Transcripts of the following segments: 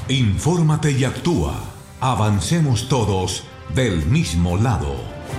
Infórmate y actúa. Avancemos todos del mismo lado.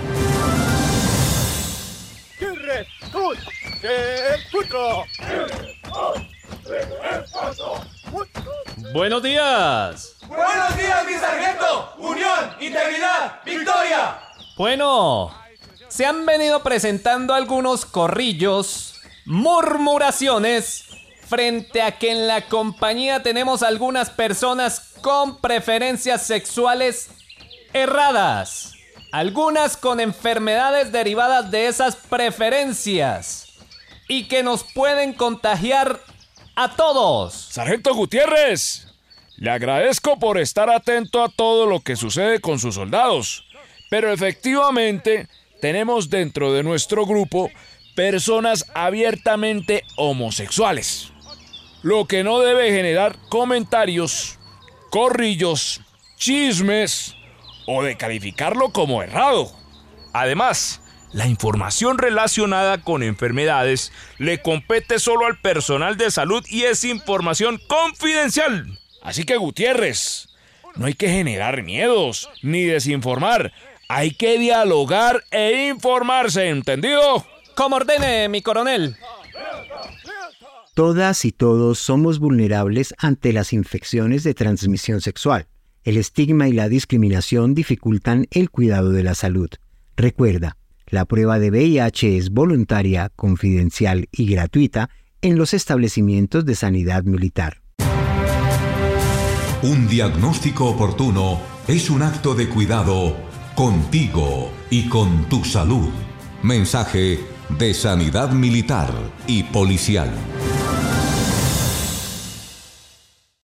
Buenos días. Buenos días, mi sargento. Unión, integridad, victoria. Bueno, se han venido presentando algunos corrillos, murmuraciones, frente a que en la compañía tenemos algunas personas con preferencias sexuales erradas. Algunas con enfermedades derivadas de esas preferencias y que nos pueden contagiar a todos. Sargento Gutiérrez, le agradezco por estar atento a todo lo que sucede con sus soldados, pero efectivamente tenemos dentro de nuestro grupo personas abiertamente homosexuales, lo que no debe generar comentarios, corrillos, chismes o de calificarlo como errado. Además, la información relacionada con enfermedades le compete solo al personal de salud y es información confidencial. Así que, Gutiérrez, no hay que generar miedos ni desinformar. Hay que dialogar e informarse, ¿entendido? Como ordene, mi coronel. Todas y todos somos vulnerables ante las infecciones de transmisión sexual. El estigma y la discriminación dificultan el cuidado de la salud. Recuerda, la prueba de VIH es voluntaria, confidencial y gratuita en los establecimientos de sanidad militar. Un diagnóstico oportuno es un acto de cuidado contigo y con tu salud. Mensaje de Sanidad Militar y Policial.